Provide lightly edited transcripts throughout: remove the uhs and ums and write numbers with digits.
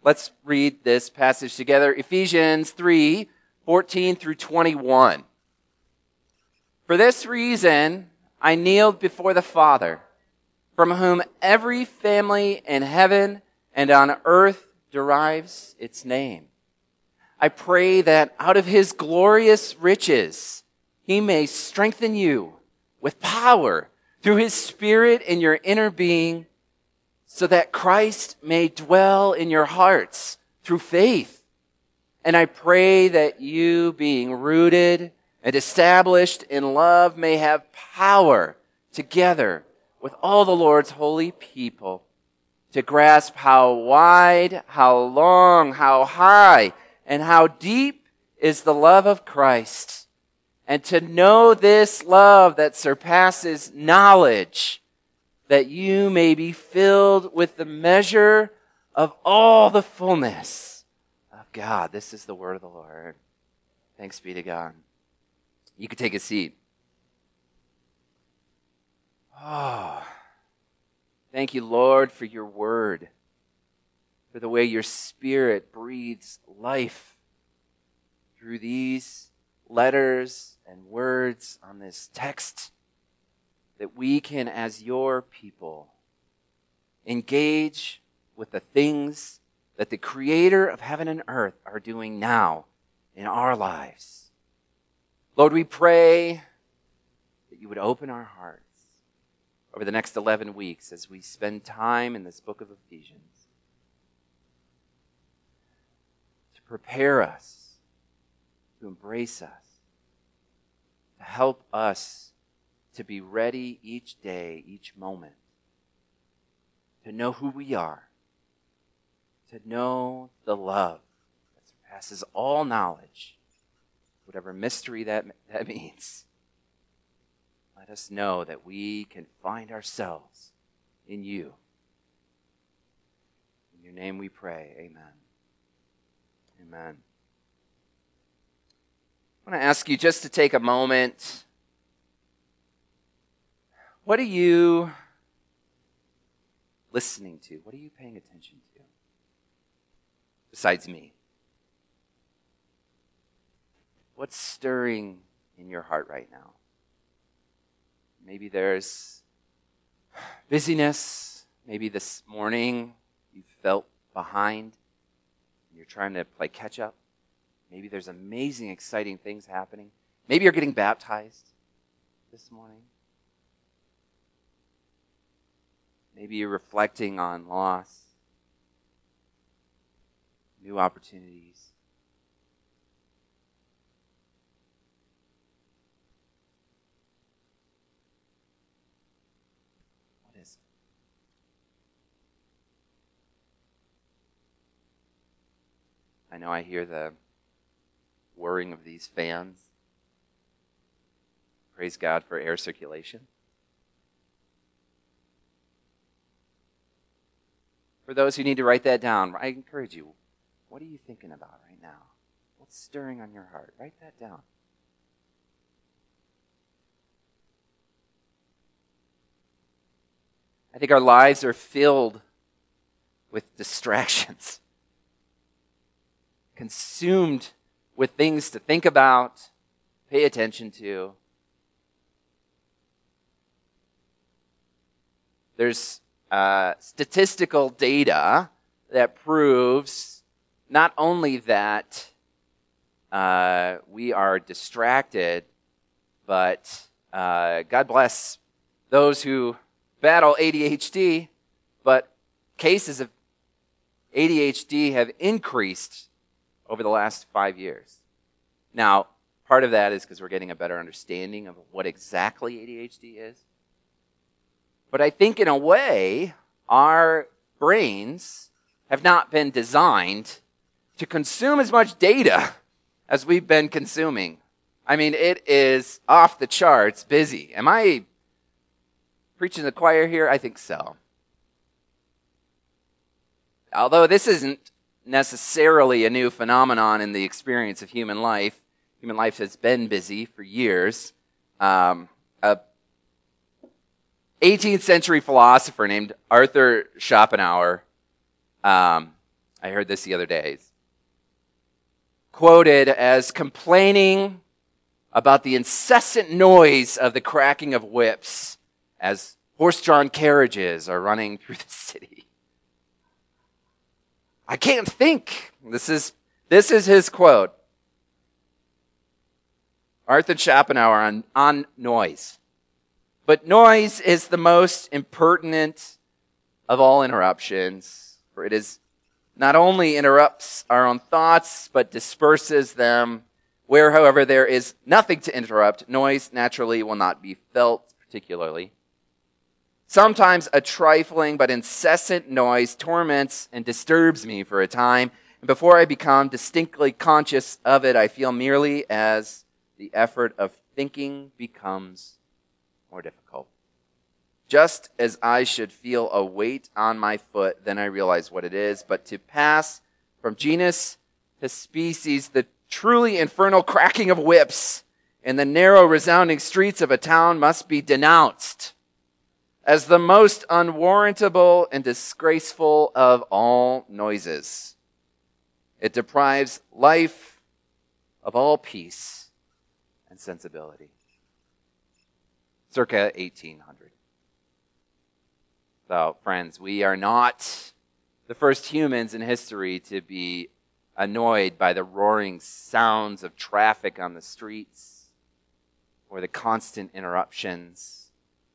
Let's read this passage together. Ephesians 3:14 through 21. For this reason, I kneeled before the Father, from whom every family in heaven and on earth derives its name. I pray that out of his glorious riches, he may strengthen you with power through his Spirit in your inner being, so that Christ may dwell in your hearts through faith. And I pray that you, being rooted and established in love, may have power together with all the Lord's holy people to grasp how wide, how long, how high, and how deep is the love of Christ, and to know this love that surpasses knowledge, that you may be filled with the measure of all the fullness of God. This is the word of the Lord. Thanks be to God. You can take a seat. Oh, thank you, Lord, for your word, for the way your Spirit breathes life through these letters and words on this text, that we can, as your people, engage with the things that the Creator of heaven and earth are doing now in our lives. Lord, we pray that you would open our hearts over the next 11 weeks as we spend time in this book of Ephesians to prepare us, to embrace us, to help us to be ready each day, each moment, to know who we are, to know the love that surpasses all knowledge, whatever mystery that means. Let us know that we can find ourselves in you. In your name we pray. Amen. Amen. I want to ask you just to take a moment. What are you listening to? What are you paying attention to? Besides me. What's stirring in your heart right now? Maybe there's busyness. Maybe this morning you felt behind. You're trying to play catch up. Maybe there's amazing, exciting things happening. Maybe you're getting baptized this morning. Maybe you're reflecting on loss, new opportunities. What is it? I know I hear the whirring of these fans. Praise God for air circulation. For those who need to write that down, I encourage you, what are you thinking about right now? What's stirring on your heart? Write that down. I think our lives are filled with distractions, consumed with things to think about, pay attention to. There's statistical data that proves not only that we are distracted, but God bless those who battle ADHD, but cases of ADHD have increased over the last 5 years. Now, part of that is because we're getting a better understanding of what exactly ADHD is. But I think in a way, our brains have not been designed to consume as much data as we've been consuming. I mean, it is off the charts busy. Am I preaching to the choir here? I think so. Although this isn't necessarily a new phenomenon in the experience of human life. Human life has been busy for years. A 18th century philosopher named Arthur Schopenhauer I heard this the other day. It's quoted as complaining about the incessant noise of the cracking of whips as horse-drawn carriages are running through the city. I can't think. This is his quote. Arthur Schopenhauer on noise. But noise is the most impertinent of all interruptions, for it is not only interrupts our own thoughts, but disperses them. Where, however, there is nothing to interrupt, noise naturally will not be felt particularly. Sometimes a trifling but incessant noise torments and disturbs me for a time, and before I become distinctly conscious of it, I feel merely as the effort of thinking becomes more difficult. Just as I should feel a weight on my foot, then I realize what it is. But to pass from genus to species, the truly infernal cracking of whips in the narrow, resounding streets of a town must be denounced as the most unwarrantable and disgraceful of all noises. It deprives life of all peace and sensibility. Circa 1800. So, friends, we are not the first humans in history to be annoyed by the roaring sounds of traffic on the streets or the constant interruptions.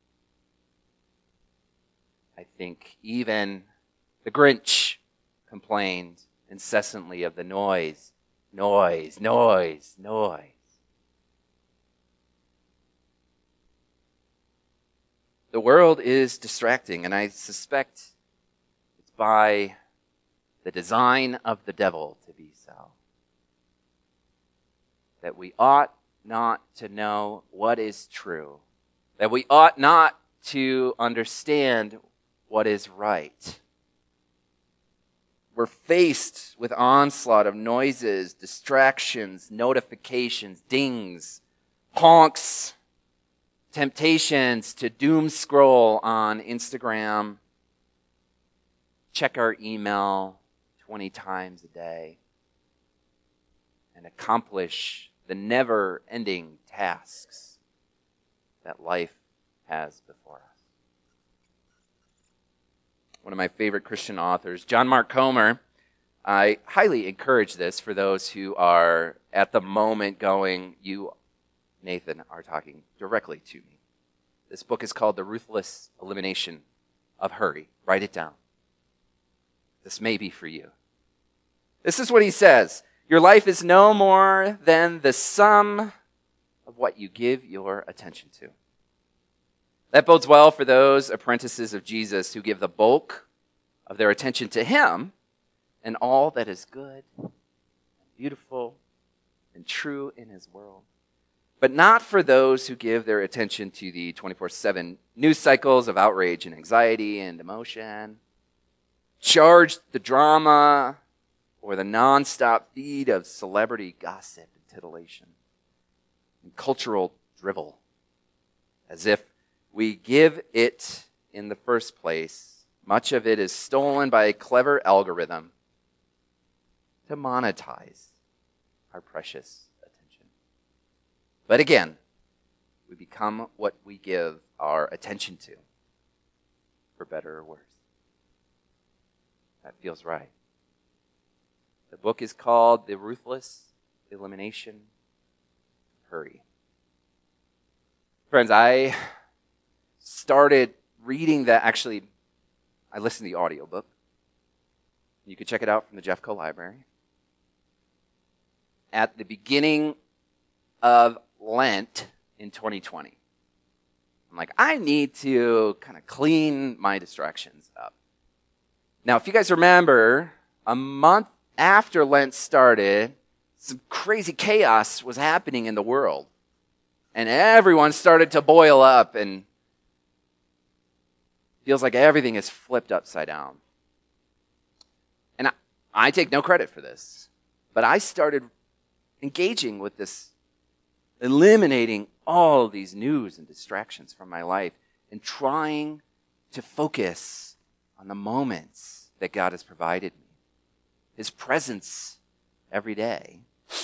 I think even the Grinch complained incessantly of the noise. Noise, noise, noise. The world is distracting, and I suspect it's by the design of the devil to be so. That we ought not to know what is true. That we ought not to understand what is right. We're faced with onslaught of noises, distractions, notifications, dings, honks, temptations to doom scroll on Instagram, check our email 20 times a day, and accomplish the never-ending tasks that life has before us. One of my favorite Christian authors, John Mark Comer, I highly encourage this for those who are at the moment going, you, Nathan, are talking directly to me. This book is called The Ruthless Elimination of Hurry. Write it down. This may be for you. This is what he says. Your life is no more than the sum of what you give your attention to. That bodes well for those apprentices of Jesus who give the bulk of their attention to him and all that is good, and beautiful, and true in his world. But not for those who give their attention to the 24/7 news cycles of outrage and anxiety and emotion, charged the drama, or the nonstop feed of celebrity gossip and titillation, and cultural drivel, as if we give it in the first place. Much of it is stolen by a clever algorithm to monetize our precious attention. But again, we become what we give our attention to, for better or worse. That feels right. The book is called The Ruthless Elimination of Hurry. Friends, I started reading that. Actually, I listened to the audiobook. You can check it out from the Jeffco Library. At the beginning of Lent in 2020. I'm like, I need to kind of clean my distractions up. Now, if you guys remember, a month after Lent started, some crazy chaos was happening in the world. And everyone started to boil up and feels like everything is flipped upside down. And I take no credit for this, but I started engaging with this, eliminating all these news and distractions from my life and trying to focus on the moments that God has provided me. his presence every day.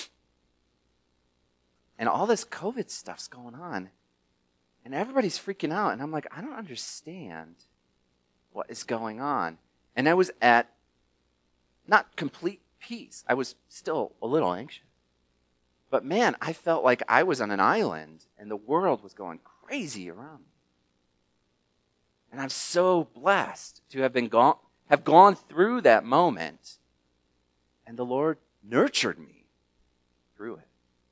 And all this COVID stuff's going on. And everybody's freaking out. And I'm like, I don't understand what is going on. And I was at not complete peace. I was still a little anxious. But man, I felt like I was on an island and the world was going crazy around me. And I'm so blessed to have gone through that moment. And the Lord nurtured me through it.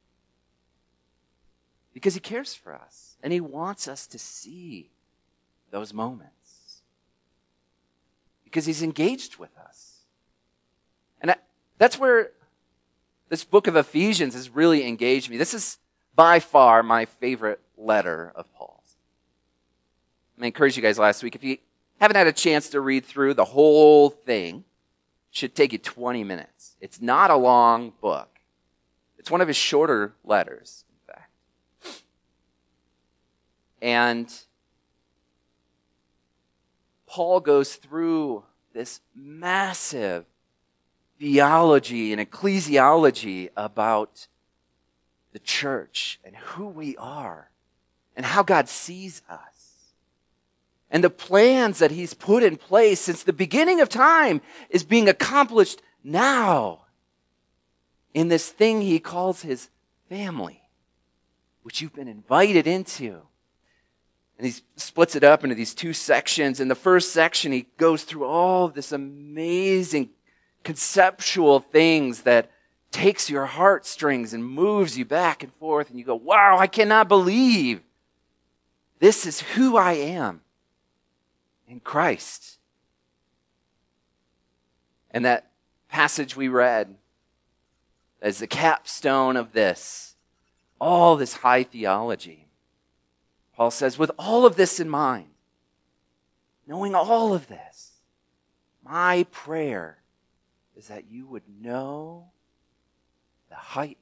Because he cares for us. And he wants us to see those moments. Because he's engaged with us. And that's where this book of Ephesians has really engaged me. This is by far my favorite letter of Paul's. I encouraged you guys last week, if you haven't had a chance to read through the whole thing, it should take you 20 minutes. It's not a long book. It's one of his shorter letters, in fact. And Paul goes through this massive theology and ecclesiology about the church and who we are and how God sees us. And the plans that he's put in place since the beginning of time is being accomplished now in this thing he calls his family, which you've been invited into. And he splits it up into these two sections. In the first section, he goes through all of this amazing conceptual things that takes your heartstrings and moves you back and forth. And you go, wow, I cannot believe this is who I am in Christ. And that passage we read as the capstone of this, all this high theology. Paul says, with all of this in mind, knowing all of this, my prayer is that you would know the height,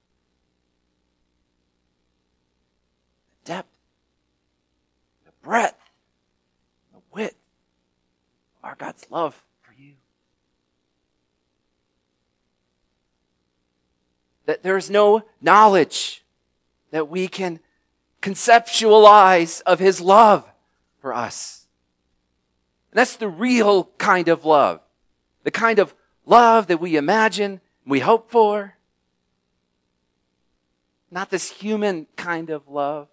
the depth, the breadth, the width of our God's love for you. That there is no knowledge that we can conceptualize of his love for us. And that's the real kind of love. The kind of love that we imagine, we hope for. Not this human kind of love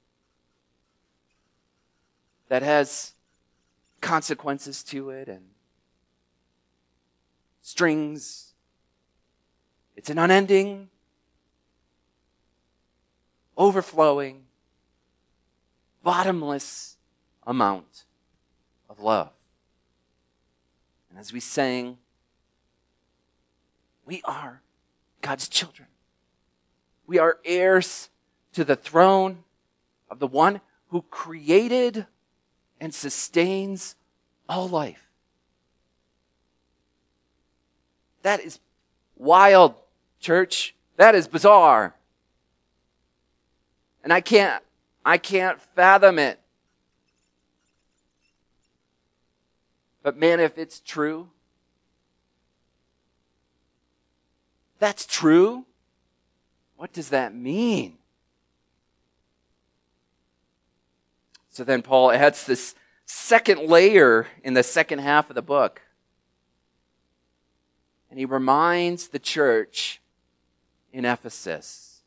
that has consequences to it and strings. It's an unending, overflowing, bottomless amount of love. And as we sang, we are God's children. We are heirs to the throne of the one who created and sustains all life. That is wild, church. That is bizarre. And I can't fathom it. But man, if it's true, that's true. What does that mean? So then Paul adds this second layer in the second half of the book. And he reminds the church in Ephesus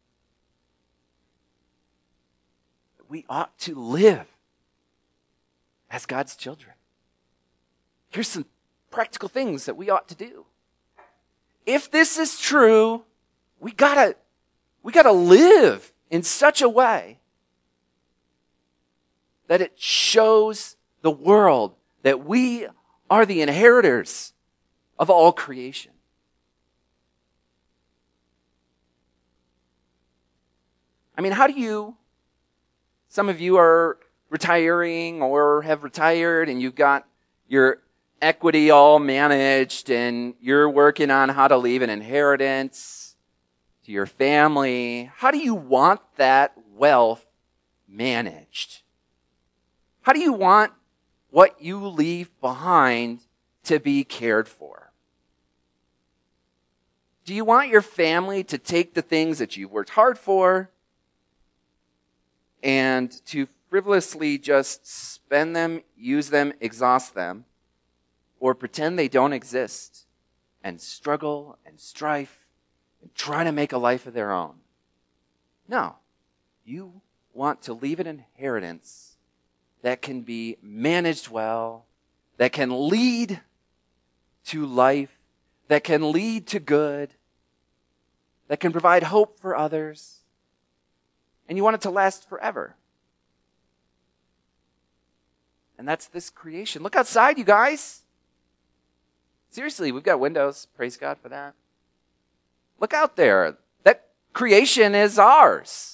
that we ought to live as God's children. Here's some practical things that we ought to do. If this is true, we gotta live in such a way that it shows the world that we are the inheritors of all creation. I mean, some of you are retiring or have retired and you've got your equity all managed and you're working on how to leave an inheritance to your family. How do you want that wealth managed? How do you want what you leave behind to be cared for? Do you want your family to take the things that you worked hard for and to frivolously just spend them, use them, exhaust them, or pretend they don't exist and struggle and strife and try to make a life of their own? No. You want to leave an inheritance that can be managed well, that can lead to life, that can lead to good, that can provide hope for others, and you want it to last forever. And that's this creation. Look outside, you guys. Seriously, we've got windows. Praise God for that. Look out there. That creation is ours.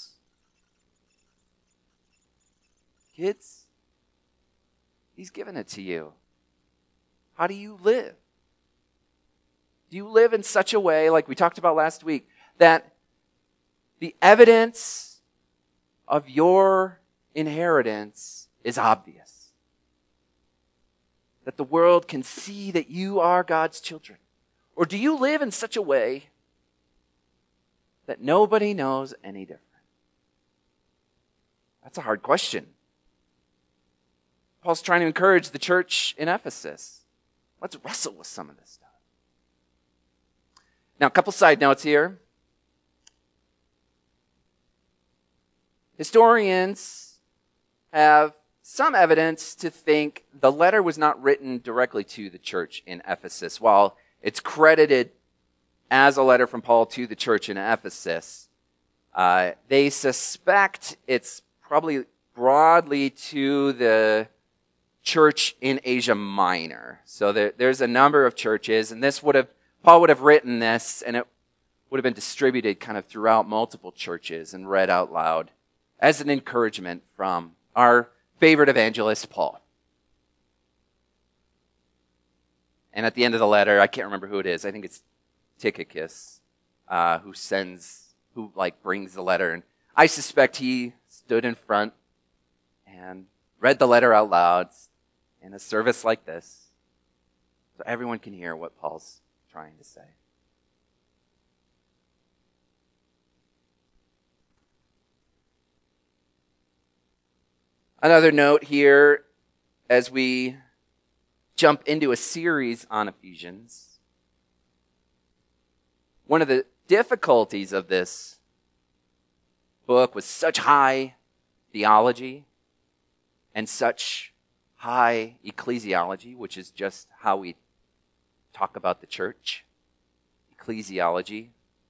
Kids, He's given it to you. How do you live? Do you live in such a way, like we talked about last week, that the evidence of your inheritance is obvious? That the world can see that you are God's children? Or do you live in such a way that nobody knows any different? That's a hard question. Paul's trying to encourage the church in Ephesus. Let's wrestle with some of this stuff. Now, a couple side notes here. Historians have some evidence to think the letter was not written directly to the church in Ephesus. While it's credited as a letter from Paul to the church in Ephesus, they suspect it's probably broadly to the church in Asia Minor. So there's a number of churches, and Paul would have written this, and it would have been distributed kind of throughout multiple churches and read out loud as an encouragement from our favorite evangelist, Paul. And at the end of the letter, I can't remember who it is. I think it's Tychicus, who brings the letter. And I suspect he stood in front and read the letter out loud in a service like this, so everyone can hear what Paul's trying to say. Another note here, as we jump into a series on Ephesians, one of the difficulties of this book was such high theology and such high ecclesiology, which is just how we talk about the church. Ecclesiology.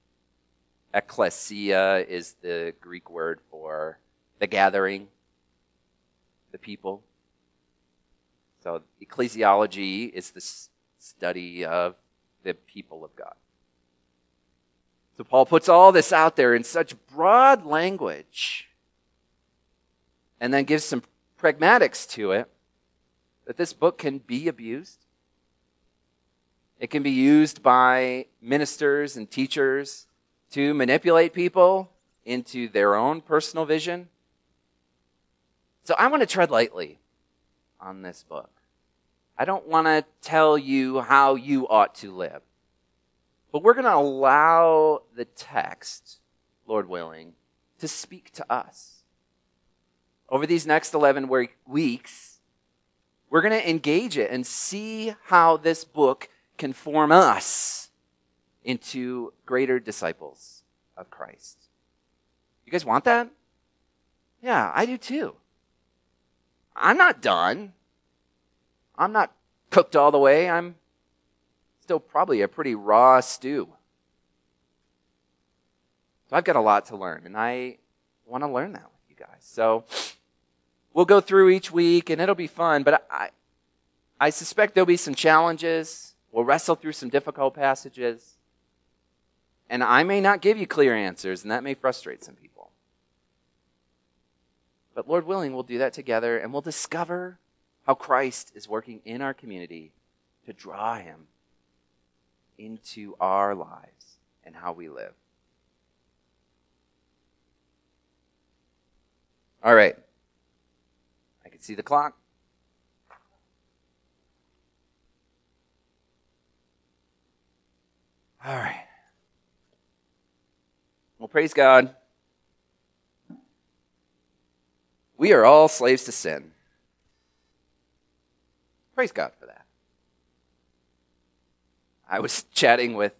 Ecclesia is the Greek word for the gathering, the people. So ecclesiology is the study of the people of God. So Paul puts all this out there in such broad language and then gives some pragmatics to it, that this book can be abused. It can be used by ministers and teachers to manipulate people into their own personal vision. So I want to tread lightly on this book. I don't want to tell you how you ought to live. But we're going to allow the text, Lord willing, to speak to us. Over these next 11 weeks, we're going to engage it and see how this book can form us into greater disciples of Christ. You guys want that? Yeah, I do too. I'm not done. I'm not cooked all the way. I'm still probably a pretty raw stew. So I've got a lot to learn, and I want to learn that with you guys. So we'll go through each week, and it'll be fun, but I suspect there'll be some challenges. We'll wrestle through some difficult passages, and I may not give you clear answers, and that may frustrate some people. But Lord willing, we'll do that together, and we'll discover how Christ is working in our community to draw Him into our lives and how we live. All right. I can see the clock. All right. praise God. We are all slaves to sin. Praise God for that. I was chatting with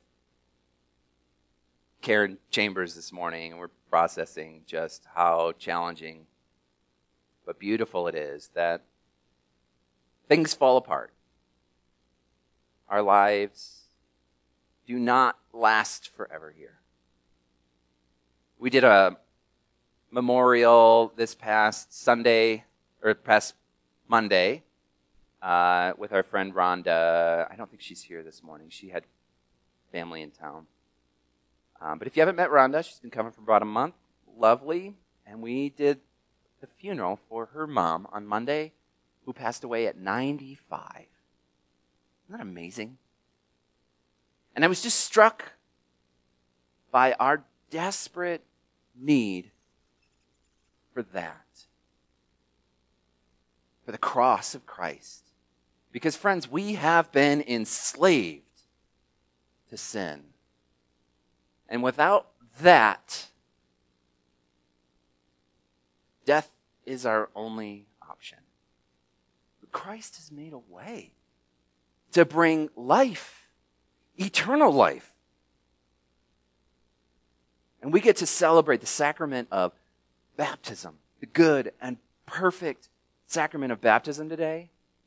Karen Chambers this morning, and we're processing just how challenging but beautiful it is that things fall apart. Our lives do not last forever here. We did a memorial this past Sunday, or past Monday, with our friend Rhonda. I don't think she's here this morning. She had family in town. But if you haven't met Rhonda, she's been coming for about a month. Lovely. And we did the funeral for her mom on Monday, who passed away at 95. Isn't that amazing? And I was just struck by our desperate need for that. For the cross of Christ. Because, friends, we have been enslaved to sin. And without that, death is our only option. But Christ has made a way to bring life, eternal life. And we get to celebrate the sacrament of baptism, the good and perfect sacrament of baptism today,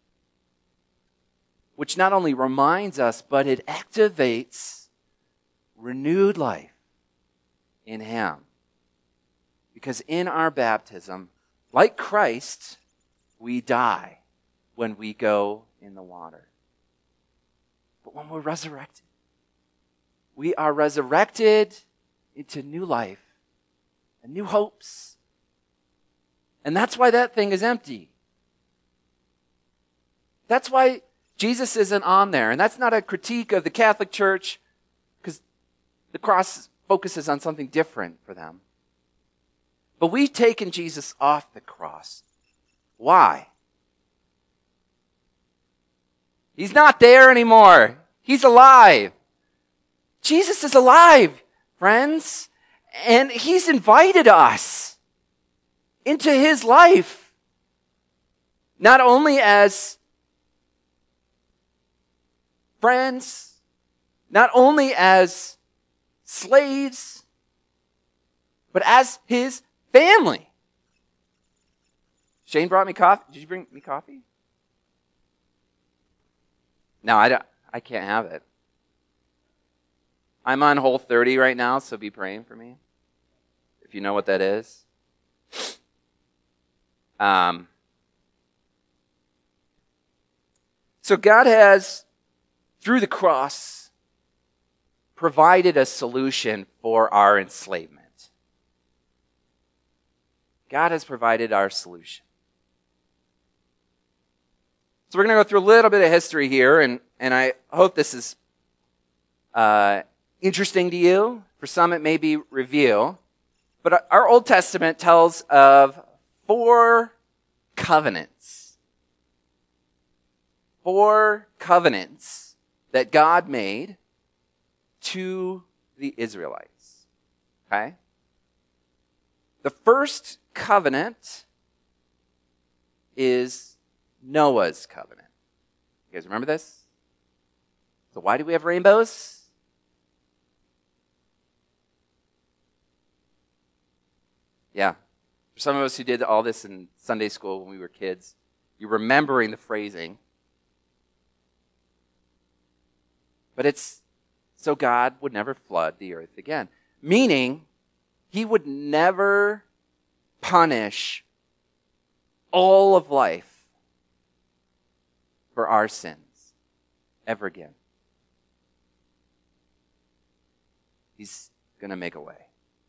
which not only reminds us, but it activates renewed life in Him. Because in our baptism, like Christ, we die when we go in the water. But when we're resurrected, we are resurrected into new life and new hopes. And that's why that thing is empty. That's why Jesus isn't on there. And that's not a critique of the Catholic Church, because the cross focuses on something different for them. But we've taken Jesus off the cross. Why? He's not there anymore. He's alive. Jesus is alive, friends. And He's invited us into His life. Not only as friends, not only as slaves, but as His family. Shane brought me coffee. Did you bring me coffee? No, I can't have it. I'm on Whole30 right now, so be praying for me, if you know what that is. So God has, through the cross, provided a solution for our enslavement. God has provided our solution. So we're going to go through a little bit of history here, and I hope this is interesting to you. For some, it may be review. But our Old Testament tells of 4 covenants. 4 covenants that God made to the Israelites. Okay? The first covenant is Noah's covenant. You guys remember this? So why do we have rainbows? Yeah. For some of us who did all this in Sunday school when we were kids, you're remembering the phrasing. But it's so God would never flood the earth again. Meaning, He would never punish all of life for our sins ever again. He's going to make a way.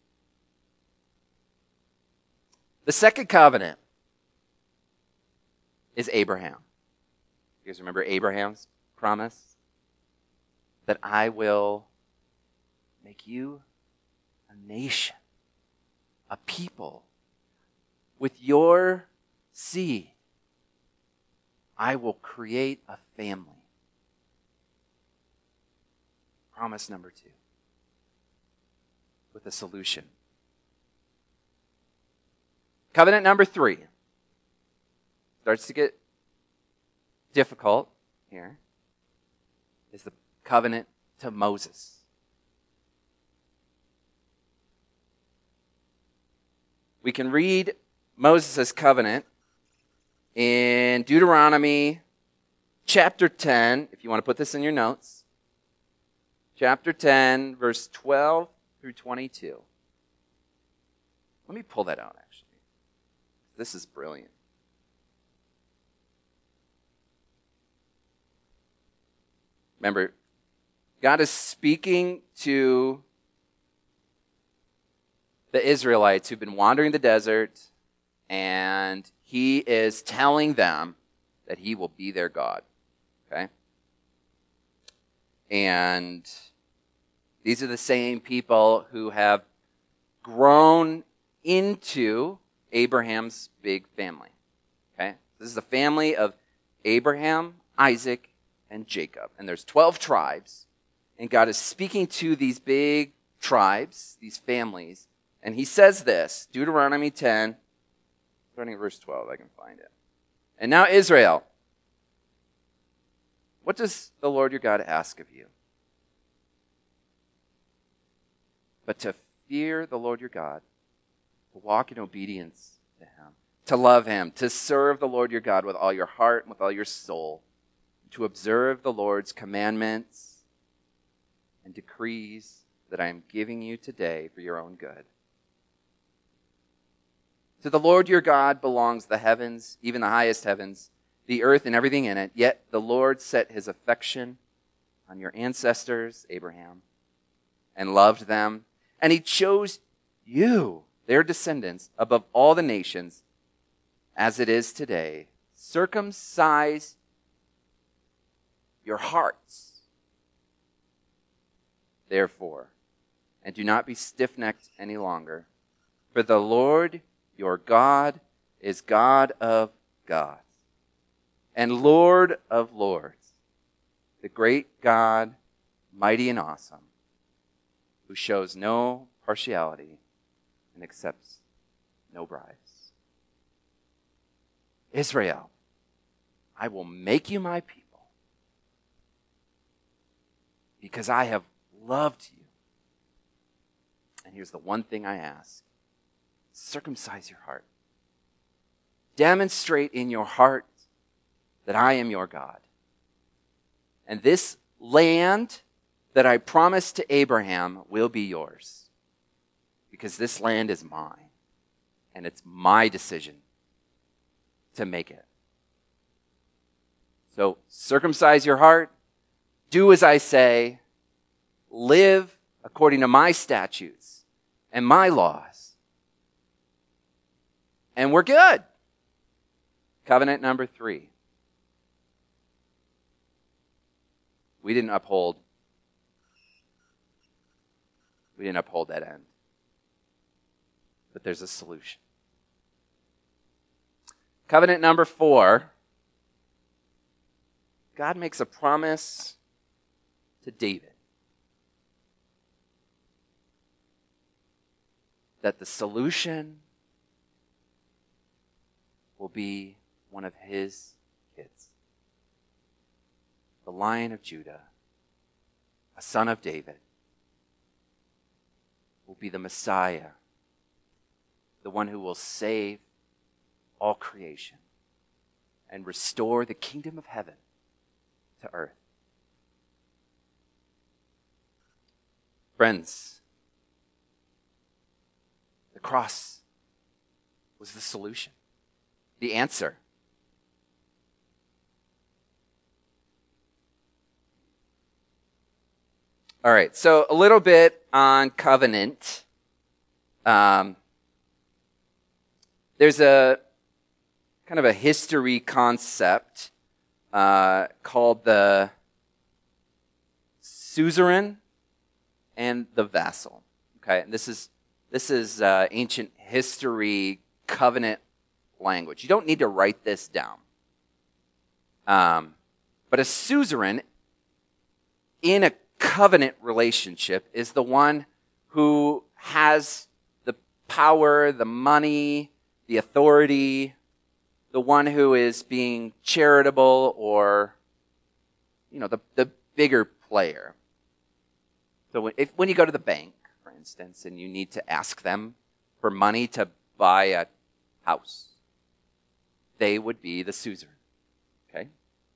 The second covenant is Abraham. You guys remember Abraham's promise? That I will make you a nation, a people. With your seed, I will create a family. Promise number 2. with a solution. Covenant number 3 starts to get difficult here, is the covenant to Moses. We can read Moses' covenant in Deuteronomy chapter 10, if you want to put this in your notes. Chapter 10, verse 12 through 22. Let me pull that out, actually. This is brilliant. Remember, God is speaking to the Israelites who've been wandering the desert, and he is telling them that he will be their God. Okay? And these are the same people who have grown into Abraham's big family. Okay? This is the family of Abraham, Isaac, and Jacob. And there's 12 tribes. And God is speaking to these big tribes, these families. And he says this, Deuteronomy 10, starting at verse 12, I can find it. And now Israel, what does the Lord your God ask of you? But to fear the Lord your God, to walk in obedience to him, to love him, to serve the Lord your God with all your heart and with all your soul, to observe the Lord's commandments and decrees that I am giving you today for your own good. To the Lord your God belongs the heavens, even the highest heavens, the earth and everything in it. Yet the Lord set his affection on your ancestors, Abraham, and loved them. And he chose you, their descendants, above all the nations, as it is today. Circumcise your hearts, therefore, and do not be stiff-necked any longer. For the Lord your God is God of gods and Lord of lords, the great God, mighty and awesome, who shows no partiality and accepts no bribes. Israel, I will make you my people because I have loved you. And here's the one thing I ask. Circumcise your heart. Demonstrate in your heart that I am your God. And this land that I promised to Abraham will be yours. Because this land is mine. And it's my decision to make it. So circumcise your heart. Do as I say. Live according to my statutes and my laws. And we're good. Covenant number 3. We didn't uphold that end. But there's a solution. Covenant number 4. God makes a promise to David that the solution will be one of his kids. The Lion of Judah, a son of David, will be the Messiah, the one who will save all creation and restore the kingdom of heaven to earth. Friends, the cross was the solution, the answer. All right, so a little bit on covenant. There's a kind of a history concept called the suzerain and the vassal. Okay, and this is ancient history covenant language. You don't need to write this down. But a suzerain in a covenant relationship is the one who has the power, the money, the authority, the one who is being charitable or, the bigger player. So when you go to the bank, for instance, and you need to ask them for money to buy a house, they would be the suzerain. Okay?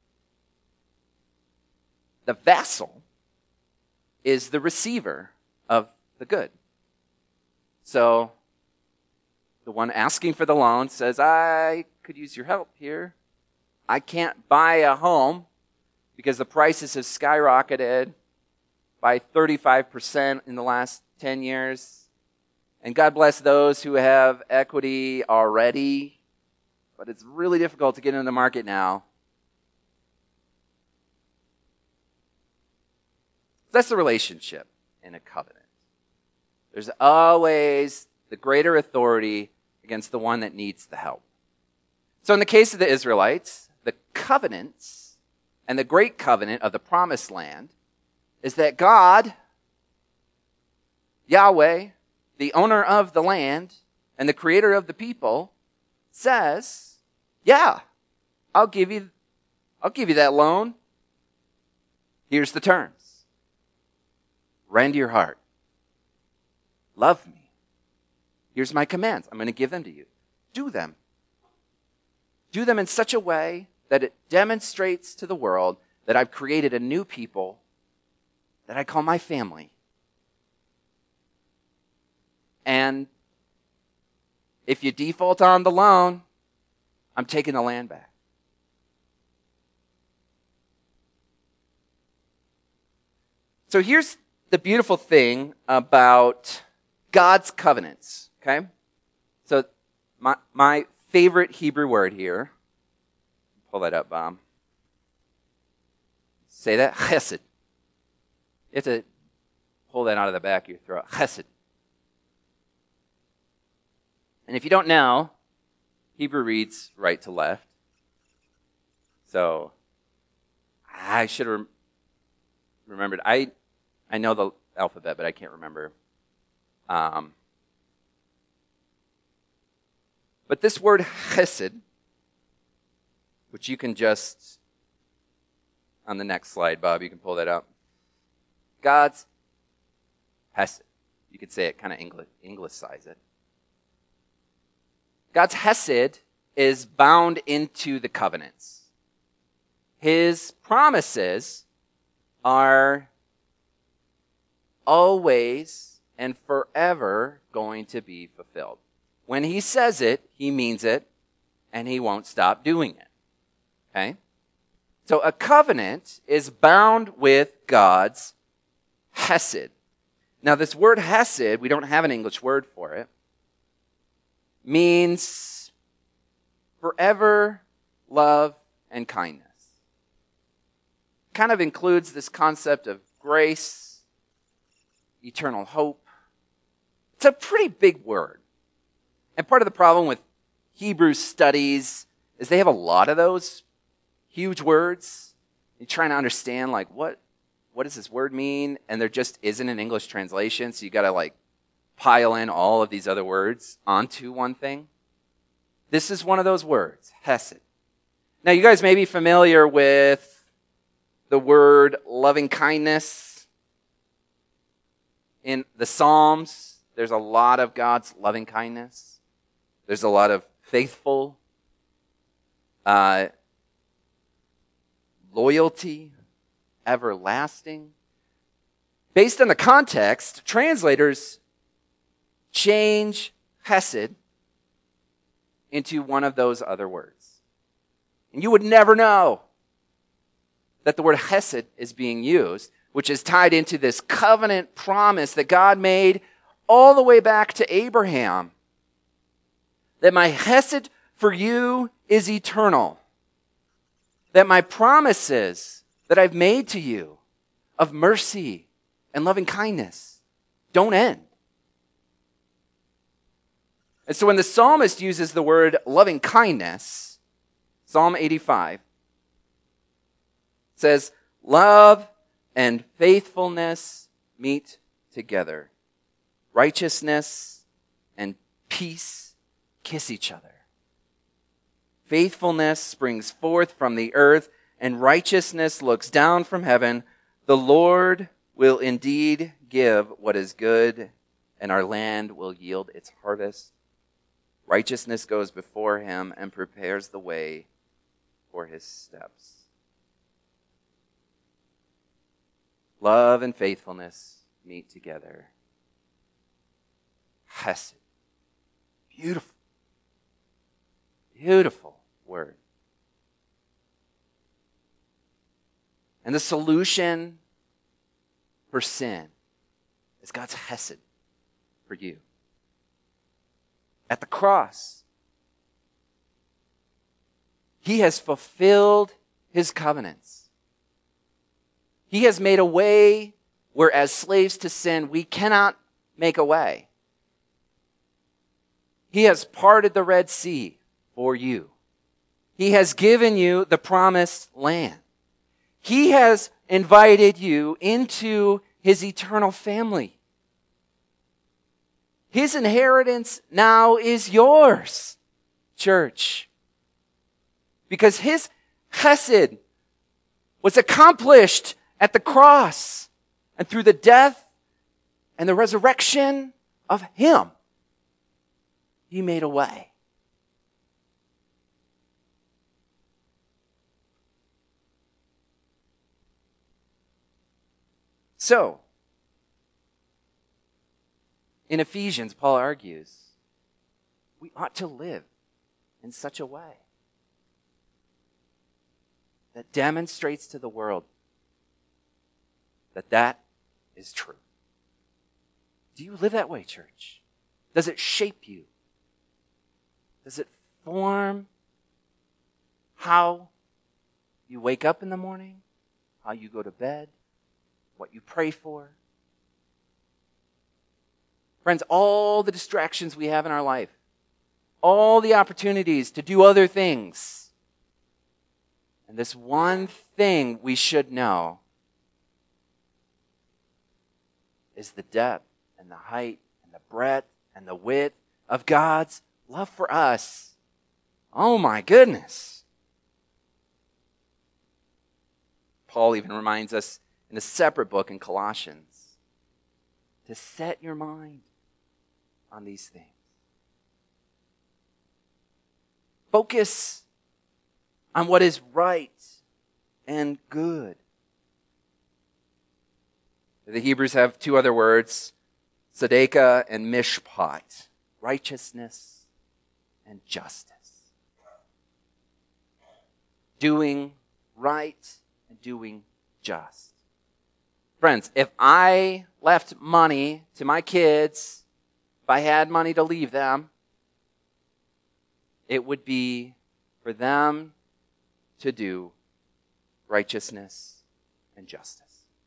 The vassal is the receiver of the good. So the one asking for the loan says, I could use your help here. I can't buy a home because the prices have skyrocketed by 35% in the last 10 years. And God bless those who have equity already, but it's really difficult to get into the market now. That's the relationship in a covenant. There's always the greater authority against the one that needs the help. So in the case of the Israelites, the covenants and the great covenant of the promised land is that God, Yahweh, the owner of the land and the creator of the people, says, yeah, I'll give you that loan. Here's the terms. Rend your heart. Love me. Here's my commands. I'm going to give them to you. Do them. Do them in such a way that it demonstrates to the world that I've created a new people that I call my family. And if you default on the loan, I'm taking the land back. So here's the beautiful thing about God's covenants, okay? So my favorite Hebrew word here, pull that up, Bob. Say that, chesed. You have to pull that out of the back of your throat, chesed. And if you don't know, Hebrew reads right to left. So I should have remembered. I know the alphabet, but I can't remember. But this word chesed, which you can just, on the next slide, Bob, you can pull that up. God's hesed. You could say it kind of Englishsize it. God's hesed is bound into the covenants. His promises are always and forever going to be fulfilled. When he says it, he means it, and he won't stop doing it. Okay? So a covenant is bound with God's hesed. Now this word hesed, we don't have an English word for it, means forever love and kindness. Kind of includes this concept of grace, eternal hope. It's a pretty big word. And part of the problem with Hebrew studies is they have a lot of those huge words. You're trying to understand, like, what does this word mean? And there just isn't an English translation, so you got to, pile in all of these other words onto one thing. This is one of those words, hesed. Now, you guys may be familiar with the word loving kindness. In the Psalms, there's a lot of God's loving kindness. There's a lot of faithful loyalty, everlasting. Based on the context, translators change hesed into one of those other words. And you would never know that the word hesed is being used, which is tied into this covenant promise that God made all the way back to Abraham. That my hesed for you is eternal. That my promises that I've made to you of mercy and loving kindness don't end. And so when the psalmist uses the word loving kindness, Psalm 85 says, love and faithfulness meet together. Righteousness and peace kiss each other. Faithfulness springs forth from the earth, and righteousness looks down from heaven. The Lord will indeed give what is good, and our land will yield its harvest. Righteousness goes before him and prepares the way for his steps. Love and faithfulness meet together. Hesed. Beautiful. Beautiful word. And the solution for sin is God's hesed for you. At the cross, he has fulfilled his covenants. He has made a way where, as slaves to sin, we cannot make a way. He has parted the Red Sea for you. He has given you the promised land. He has invited you into his eternal family. His inheritance now is yours, church. Because his chesed was accomplished at the cross and through the death and the resurrection of him. He made a way. So, in Ephesians, Paul argues, we ought to live in such a way that demonstrates to the world that that is true. Do you live that way, church? Does it shape you? Does it form how you wake up in the morning, how you go to bed, what you pray for? Friends, all the distractions we have in our life, all the opportunities to do other things, and this one thing we should know is the depth and the height and the breadth and the width of God's love for us. Oh my goodness. Paul even reminds us in a separate book in Colossians to set your mind on these things. Focus on what is right and good. The Hebrews have two other words, tzedakah and mishpat, righteousness and justice. Doing right and doing just. Friends, if I left money to my kids, if I had money to leave them, it would be for them to do righteousness and justice.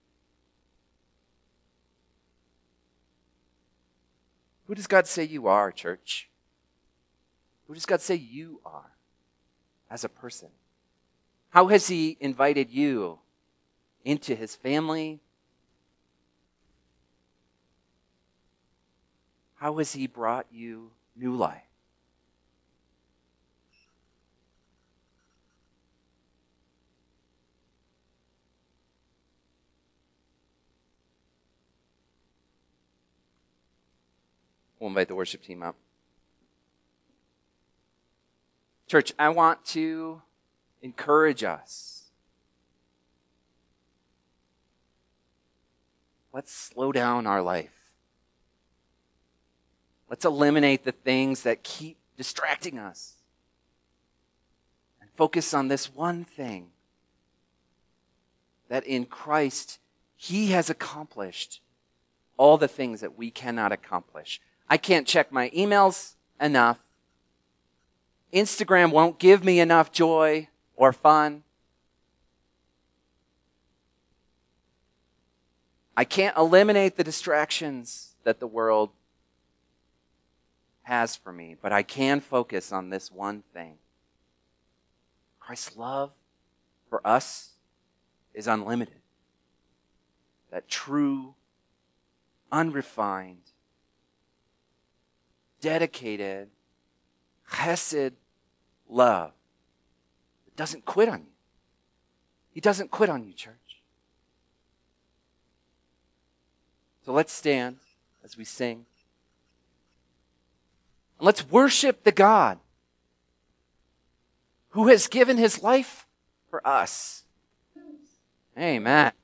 Who does God say you are, church? Who does God say you are as a person? How has he invited you into his family? How has he brought you new life? We'll invite the worship team up. Church, I want to encourage us. Let's slow down our life. Let's eliminate the things that keep distracting us and focus on this one thing, that in Christ, he has accomplished all the things that we cannot accomplish. I can't check my emails enough. Instagram won't give me enough joy or fun. I can't eliminate the distractions that the world has for me, but I can focus on this one thing. Christ's love for us is unlimited. That true, unrefined, dedicated, chesed love that doesn't quit on you. He doesn't quit on you, church. So let's stand as we sing. And let's worship the God who has given his life for us. Amen.